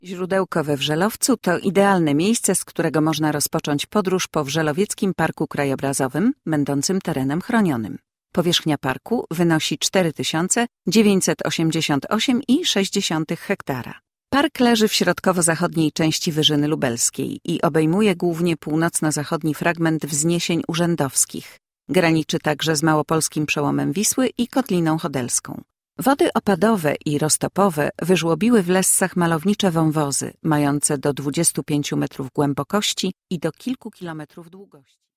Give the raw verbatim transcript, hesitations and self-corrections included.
Źródełko we Wrzelowcu to idealne miejsce, z którego można rozpocząć podróż po Wrzelowieckim Parku Krajobrazowym, będącym terenem chronionym. Powierzchnia parku wynosi cztery tysiące dziewięćset osiemdziesiąt osiem i sześć dziesiątych hektara. Park leży w środkowo-zachodniej części Wyżyny Lubelskiej i obejmuje głównie północno-zachodni fragment wzniesień urzędowskich. Graniczy także z małopolskim przełomem Wisły i Kotliną Chodelską. Wody opadowe i roztopowe wyżłobiły w Lessach malownicze wąwozy, mające do dwudziestu pięciu metrów głębokości i do kilku kilometrów długości.